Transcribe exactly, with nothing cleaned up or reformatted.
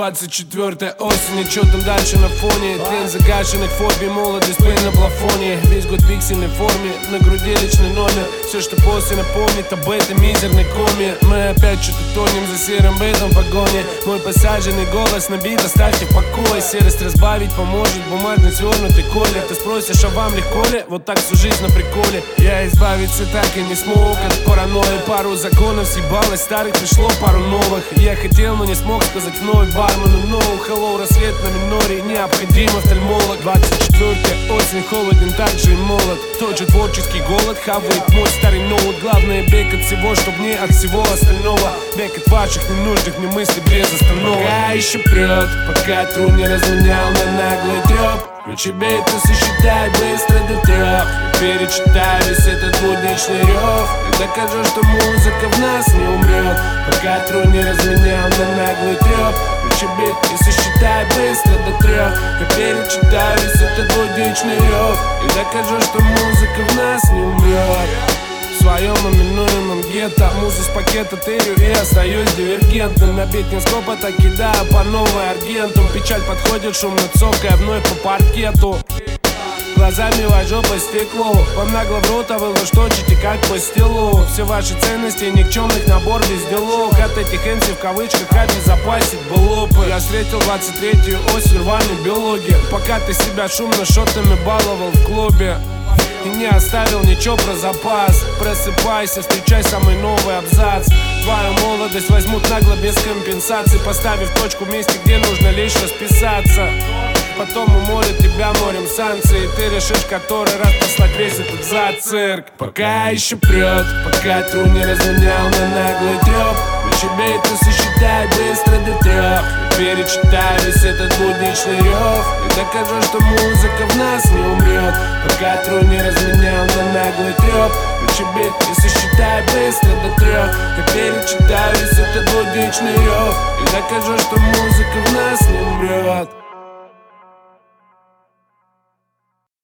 двадцать четвёртая осень, и чё там дальше на фоне? Тлен загашенных фобий, молодость, пыль на плафоне. Весь год в пиксельной форме, на груди личный номер. Все, что после напомнит об этой мизерной коме. Мы опять что-то тонем за серым бейтом в погоне. Мой посаженный голос набит, оставьте в покое. Серость разбавить поможет бумажный свернутый колер. Ты спросишь, а вам легко ли? Вот так всю жизнь на приколе. Я избавиться так и не смог от паранойи. Пару законов съебалось, старых пришло пару новых. Я хотел, но не смог сказать вновь бармену no. Hello, рассвет на миноре, необходим офтальмолог. Двадцать четвёртая осень, холоден также и молод. Тот же творческий голод хавает мой старый ноут. Главное бег от всего, чтоб не от всего остального. Бег от ваших ненужных мне мыслей без остановок. Пока еще прет, пока тру не разменял на наглый трёп. Ключи бейт и сосчитай быстро до трех. Перечитай весь этот будничный рев и докажу, что музыка в нас не умрет. Пока тру не разменял на наглый трёп. Ключи бейт и сосчитай быстро до трех. Я перечитаю весь этот будничный рев и докажу, что музыка в нас не умрет. В своем именуемом гетто музу с пакета тырю и остаюсь дивергентным. На бит не скопа, так кидаю по новой аргентум. Печаль подходит, шумно цокая вновь по паркету. Глазами вожу по стеклу. Вам нагло в рот, а вы лошточите как по стилу. Все ваши ценности, никчемных набор без делов. От этих энси в кавычках обезопасить было бы. Я встретил двадцать третью осень рваной биологии. Пока ты себя шумно шотами баловал в клубе и не оставил ничего про запас. Просыпайся, встречай самый новый абзац. Твою молодость возьмут нагло без компенсации, поставив точку в месте, где нужно лишь расписаться. Потом уморят тебя морем санкций, и ты решишь который раз послать весь этот зацирк. Пока еще прет, пока тру не разменял на наглый трёп. Ключи бейт и сосчитай быстро до трех. Перечитай весь этот будничный рев и докажу, что музыка в нас не умрет. Пока тру не разменял на наглый трёп. Ключи бейт и сосчитай быстро до трех. Я перечитаю весь этот будничный рев и докажу, что музыка в нас не умрет.